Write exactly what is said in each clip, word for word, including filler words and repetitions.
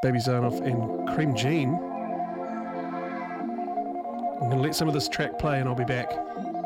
Baby Zainov and Cream Jean. I'm going to let some of this track play and I'll be back.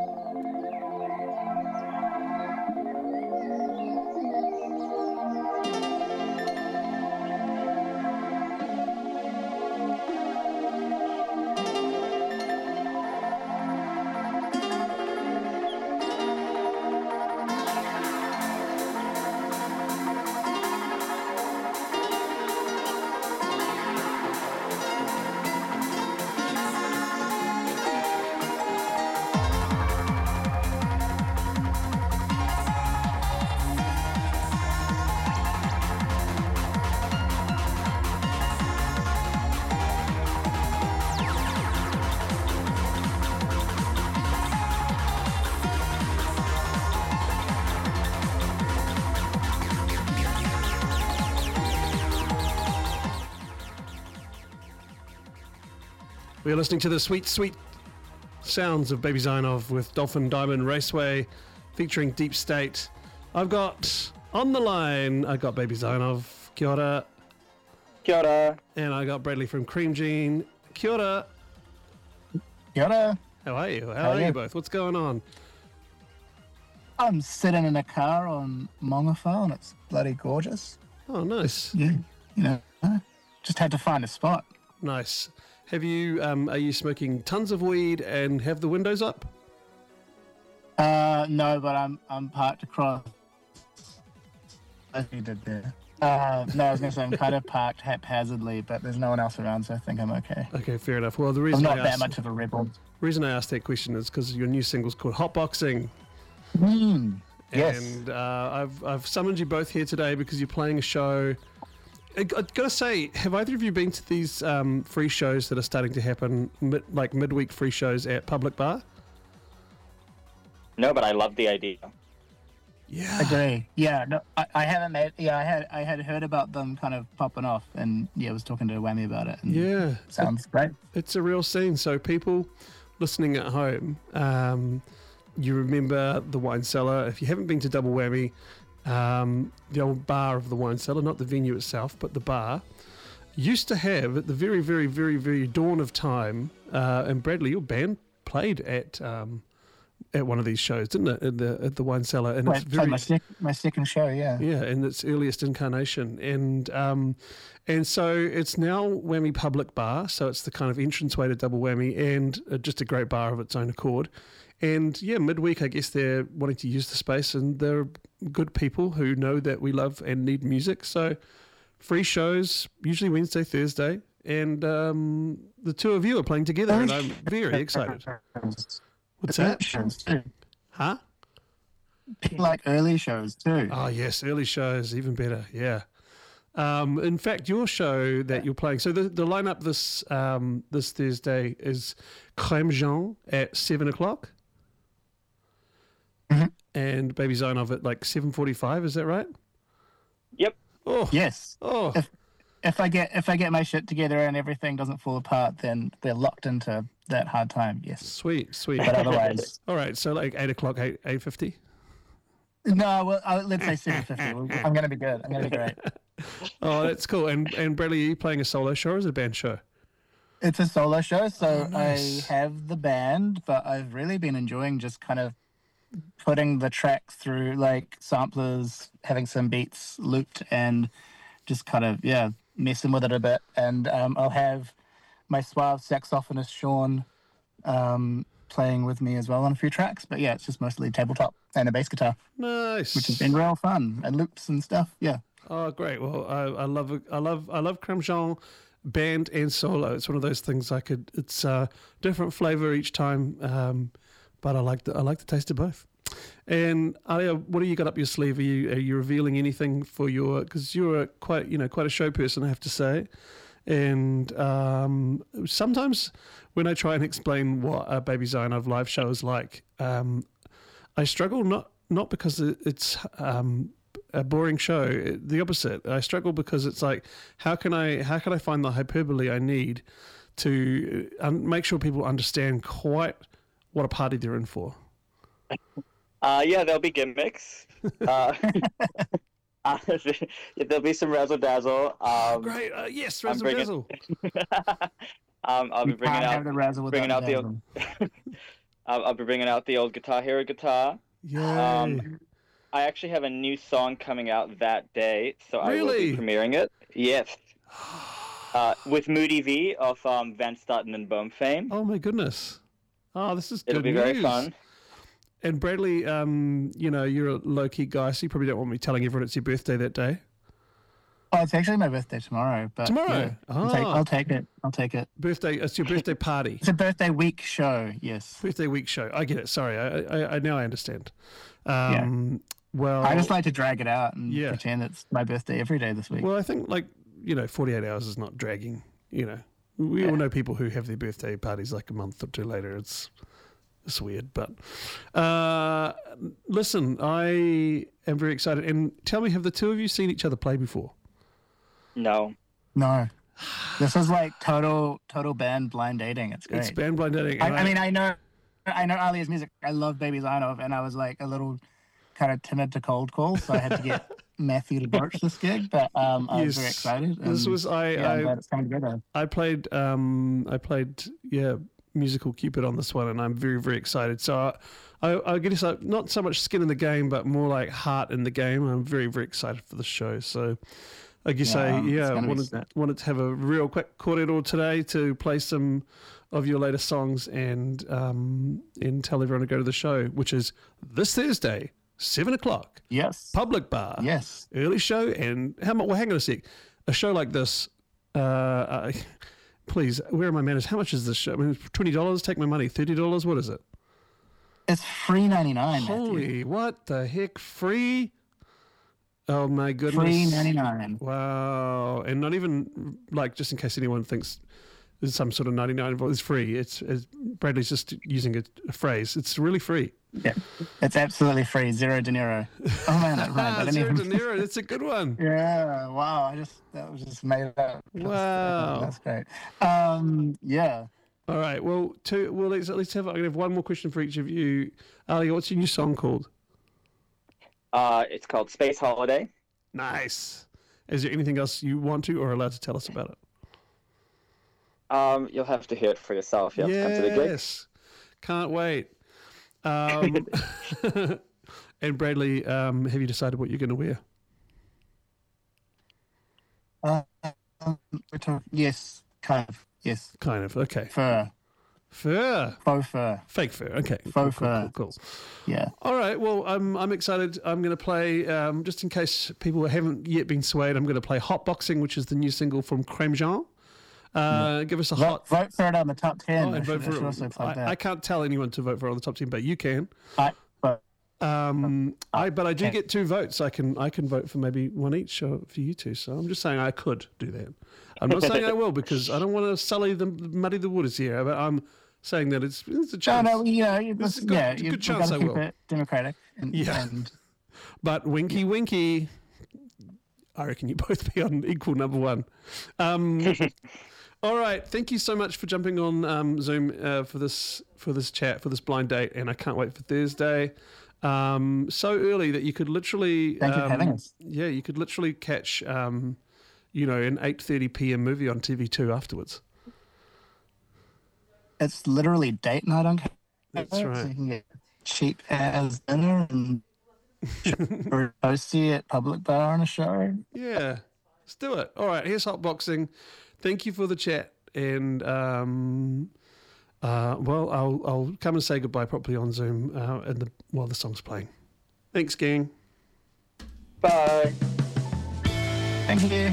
We are listening to the sweet, sweet sounds of Baby Zainov with Dolphin Diamond Raceway featuring Deep State. I've got on the line, I got Baby Zainov, kia ora. Kia ora. And I got Bradley from Cream Jean, kia ora. Kia ora. How are you? How, How are are you you? both? What's going on? I'm sitting in a car on Mongafale and it's bloody gorgeous. Oh, nice. Yeah, you know, just had to find a spot. Nice. Have you, um, are you smoking tons of weed and have the windows up? Uh, no, but I'm I'm parked across. As you did there. Uh, no, I was going to say I'm kind of parked haphazardly, but there's no one else around, so I think I'm okay. Okay, fair enough. Well, the I'm reason not I that asked, much of a rebel. reason I asked that question is because your new single's called Hotboxing. Mm, yes. And uh, I've I've summoned you both here today because you're playing a show. I, I've got to say, have either of you been to these um, free shows that are starting to happen, mid, like midweek free shows at Public Bar? No, but I love the idea. Yeah. Agree. Yeah, no, I, I haven't made. Yeah, I had I had heard about them kind of popping off, and yeah, I was talking to Whammy about it. And Yeah. sounds great. It's a real scene. So people listening at home, um, you remember the Wine Cellar. If you haven't been to Double Whammy, um, the old bar of the Wine Cellar, not the venue itself, but the bar, used to have at the very, very, very, very dawn of time. Uh, and Bradley, your band played at um, at one of these shows, didn't it? At the at the Wine Cellar, and Wait, it's so very my, sec- my second show, yeah. yeah, in its earliest incarnation, and um, and so it's now Whammy Public Bar, so it's the kind of entranceway to Double Whammy, and uh, just a great bar of its own accord. And yeah, midweek, I guess they're wanting to use the space, and they're good people who know that we love and need music. So free shows, usually Wednesday, Thursday, and um, the two of you are playing together, and I'm very excited. What's that? Shows too. Huh? People like early shows too. Oh, yes, early shows, even better, yeah. Um, in fact, your show that you're playing, so the, the lineup this um, this Thursday is Crème Jean at seven o'clock Mhm. and Baby Zainov at like seven forty-five, is that right? Yep. Oh, Yes. oh, If if I get if I get my shit together and everything doesn't fall apart, then we're locked into that hard time. Yes. sweet, sweet. But otherwise, All right, so like eight o'clock, eight, eight fifty? no. Well, uh, let's say seven fifty. I'm gonna be good. I'm gonna be great. Oh, that's cool. And, and Bradley, are you playing a solo show or is it a band show? It's a solo show, so Oh, nice. I have the band, but I've really been enjoying just kind of putting the tracks through like samplers, having some beats looped, and just kind of yeah messing with it a bit. And um, I'll have my suave saxophonist Sean um, playing with me as well on a few tracks. But yeah, it's just mostly tabletop and a bass guitar, Nice. which has been real fun, and loops and stuff. Yeah. Oh, great! Well, I, I love I love I love Crème Jean band and solo. It's one of those things I could. It's a different flavor each time, um, but I like the I like the taste of both. And Alia, what do you got up your sleeve? Are you are you revealing anything for your? Because you're a quite you know quite a show person, I have to say. And um, sometimes when I try and explain what a Baby Zainov live show is like, um, I struggle not not because it- it's um, a boring show. It- The opposite. I struggle because it's like, how can I how can I find the hyperbole I need to um, make sure people understand quite what a party they're in for? Uh, yeah, there'll be gimmicks. Uh, Uh, there'll be some razzle dazzle. Um, Great. Uh, yes, I'm Razzle bringing- Dazzle. um, I'll be You bringing can't out have the razzle without bringing the out the dazzle. old, I'll, I'll be bringing out the old Guitar Hero guitar. Yay. Um, I actually have a new song coming out that day, so I will Really? be premiering it. Yes. Uh, with Moody V of um, Van Staten and Boom fame. Oh my goodness. Oh, this is It'll good be very news. fun. And Bradley, um, you know, you're a low key guy, so you probably don't want me telling everyone it's your birthday that day. Oh, it's actually my birthday tomorrow. But Tomorrow? yeah, I'll, take, Ah. I'll take it. I'll take it. Birthday, it's your birthday party. It's a birthday week show. Yes. Birthday week show. I get it. Sorry, I, I, I now I understand. Um, Well, I just like to drag it out and Yeah. pretend it's my birthday every day this week. well, I think like you know, forty-eight hours is not dragging. You know, we all know people who have their birthday parties like a month or two later. It's it's weird, but uh, listen, I am very excited. And tell me, have the two of you seen each other play before? No. No. This was like total total band blind dating. It's great. It's band blind dating. I, and I mean, I know, I know Ali's music. I love Baby Zainov, and I was like a little kind of timid to cold call, so I had to get Matthew to broach this gig. But um, I was very Yes. excited. This and, was I. yeah, I'm I glad it's coming together. I played um I played yeah musical Cupid on this one, and I'm very very excited. So I I, I guess like, not so much skin in the game, but more like heart in the game. I'm very very excited for the show. So I guess Yeah, I it's yeah gonna be wanted sick. wanted to have a real quick corridor today to play some of your latest songs and um and tell everyone to go to the show, which is this Thursday, seven o'clock, Yes. public bar. Yes. Early show. And how much? Well, hang on a sec. A show like this, uh, uh, please, where are my manners? How much is this show? I mean, twenty dollars. Take my money. Thirty dollars. What is it? It's free ninety nine. Holy, what the heck? Free? Oh my goodness. Free ninety nine. Wow. And not even like just in case anyone thinks there's some sort of ninety-nine involved. It's free. It's, it's Bradley's just using a, a phrase. It's really free. Yeah. It's absolutely free. Zero De Niro. Oh man, that rhymed. I Ah, didn't Zero even- De Niro. That's a good one. Yeah. Wow. I just that was just made up. Wow. That's great. Um. Yeah. All right. Well, two. Well, let's let's have. I'm gonna have one more question for each of you. Ali, what's your new song called? Uh, it's called Space Holiday. Nice. Is there anything else you want to or allowed to tell us about it? Um, you'll have to hear it for yourself. You have to come to the gig. Yes. Can't wait. Um, and Bradley, um, have you decided what you're going to wear? Uh, um, we're talking, yes. Kind of. Yes. Kind of. Okay. Fur. Fur. Faux fur. Fake fur. Okay. Faux cool, cool, fur. cool, cool. Yeah. All right. Well, I'm I'm excited. I'm going to play, um, just in case people haven't yet been swayed, I'm going to play Hot Boxing, which is the new single from Creme Jean. Uh, give us a Vote, hot. vote for it on the top ten. Oh, I and should, vote I for should it. also plug I, that. I can't tell anyone to vote for it on the top ten, but you can. I, but Um, I but I do Okay. get two votes. I can I can vote for maybe one each or for you two. So I'm just saying I could do that. I'm not saying I will because I don't want to sully the muddy the waters here. But I'm saying that it's it's a no, chance. no, you know, you It's a just, good- yeah, it's a you, good you chance gotta I keep will. it democratic. And, Yeah. and But winky winky, I reckon you both be on equal number one. Um, all right, thank you so much for jumping on um, Zoom uh, for this for this chat for this blind date, and I can't wait for Thursday. Um, so early that you could literally, Thank you for um, having us. yeah, you could literally catch, um, you know, an eight thirty p.m. movie on T V two afterwards. it's literally date night on Cable, That's so right. you can get cheap as dinner and or toasty at public bar on a show. Yeah, let's do it. All right, here's Hot Boxing. Thank you for the chat, and um, uh, well, I'll I'll come and say goodbye properly on Zoom uh, and the, while the song's playing. Thanks, gang. Bye. Thank you.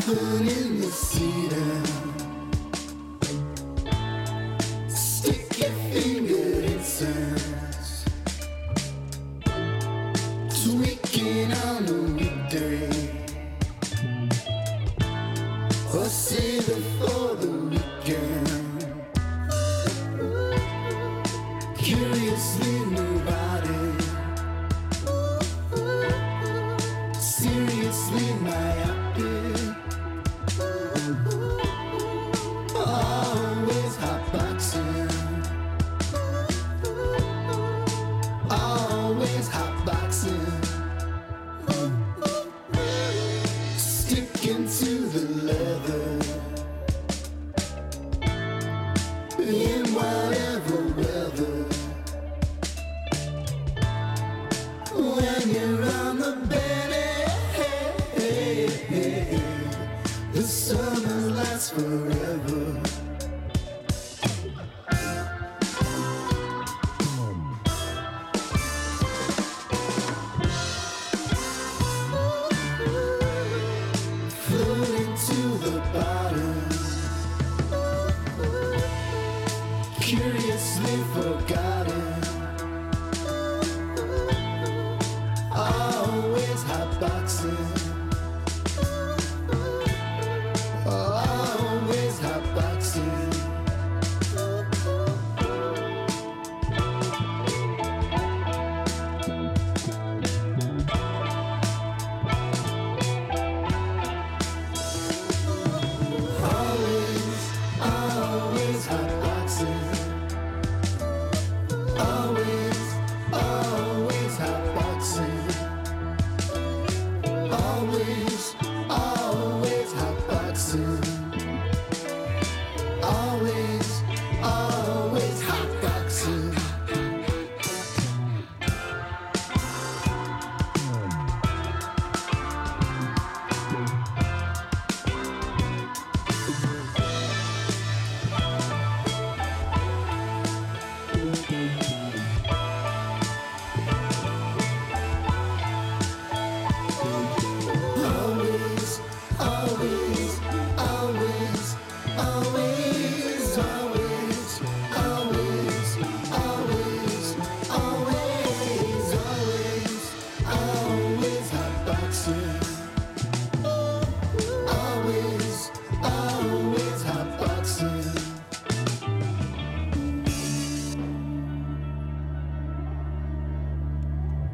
Something in the cedar. Stick your finger in sense. Tweaking on a weekday. Or save it for the weekend. Curiously nobody. Seriously myopic. Always hotboxing. Always hotboxing. Sticking to the leather. In whatever weather. When you're on the belly, hey, hey, hey, the summer lasts forever.